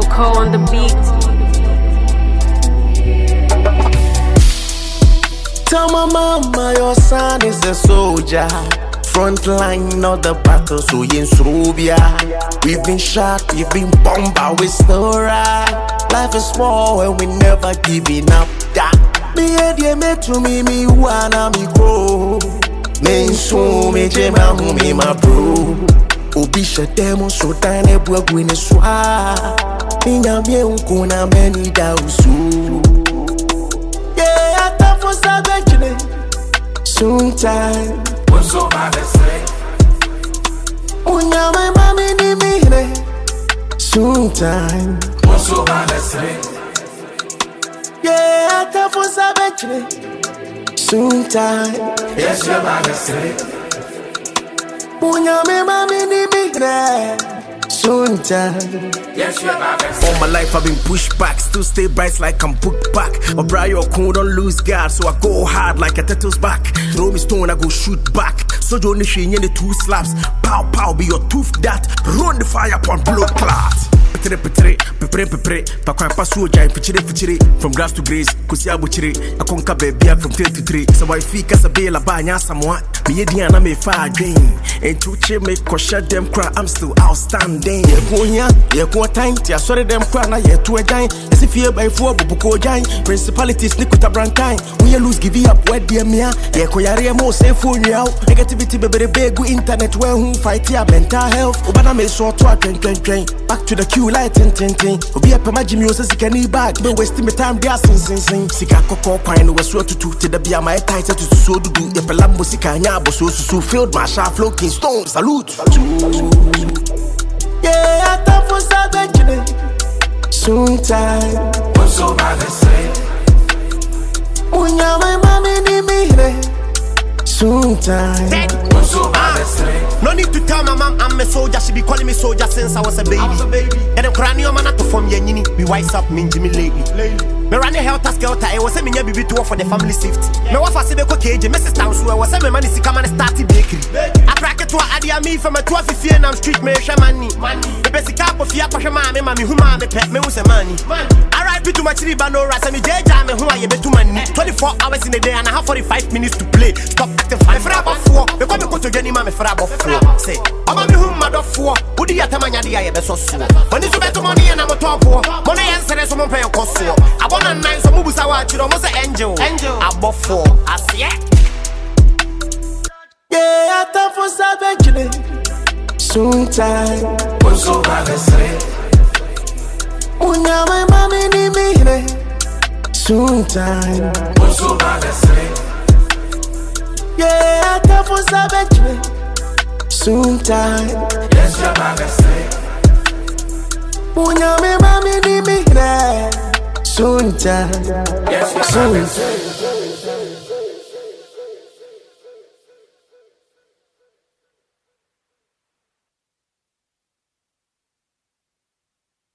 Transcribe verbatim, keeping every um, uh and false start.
Coco on the beat. Tell my mama your son is a soldier. Front line of the battle, so in Serbia. We've been shot, we've been bombed, but we still ride. Life is small and we never giving up. That me and you me to me, me wanna me grow. Me so me jema who me my bro. Obisha demo so tane bua gwine swa. Minya me unkuna meni da usu. Yeah, I thought for savage. Soon time. What's so bad to say? Unya my mommy ni me. Soon time. What's so bad to say? Yeah, I thought for savage. Soon time. Yes, you're bad to say. Unya my mommy ni me. Soon time. Yes, you're bad to say. All my life I've been pushed back, still stay bright like I'm booked back. But Brian Okun don't lose guard, so I go hard like a turtle's back. Throw me stone, I go shoot back. So don't you see any two slaps. Pow pow be your tooth that. Run the fire upon blood clots. Petre petre, pepre pepre. Pakwan pasu ojai fichire fichire. From grass to grace, kusi abuchire. I conquer baby from three to three. So I feel kasa be la banya somewhat. Me diana me fire drain. And to che me kosha them cry, I'm still outstanding. Yeah, go here, yeah, go time. Tia sorry them cry na yeah to a dime. As if you by four bubuko jine. Principalities nick with a brand time. When you lose, give you up where dear me. Yeah, ko yare mo say phone you out. Negativity baby big go internet where who fight your mental health. Obana me so to a train train train. Back to the queue light tin tin tin. Obi a pema Jimmy o say sikani bag. Be wasting my time there sing sing sing. Sika koko kwine no so to to the be my tight to so do do. Ye pelambo sika nya bo so so filled my sharp floating stone. Salute. Yeah, I thought for savage. Soon time. What's so bad to say? Unya my mommy ni me. Soon time. What's so bad to say? No need to tell my mom I'm a soldier. She be calling me soldier since I was a baby. I was a baby. And them cranium man to form yenini. Be wise up, mean Jimmy lately. Me run a helter skelter. I was a me baby to for the family safety. Me wafa se be ko cage. Missus Townsu. I was a me money si come and start bakery. I crack it to a adia me from a twelve fear and I'm street me share money. The basic up of fear pasha mama me who mama me pet me who's a money. I ride too much riba no rasa me jeja me who I be too money. twenty-four hours in a day and I have forty-five minutes to play. Stop acting fine. Me fra about four. Me come go to Jenny ma me fra about four. Say, I'm me who mad of four. Who di atamanya di aye be so so. When it's better money and I'm a top four. Money answer so mo pay cost so. I want a nine so mo busa wa chiro mo say angel. Angel. Above four. I see it. Yeah, I thought for savage. Soon time. What's so bad to say? Unya my mommy ni me. Soon time. What's so bad to say? Yeah, I thought for savage. Soon time. Yes, you're bad to say. Unya my mommy ni me. Soon time. Yes, you're bad to say.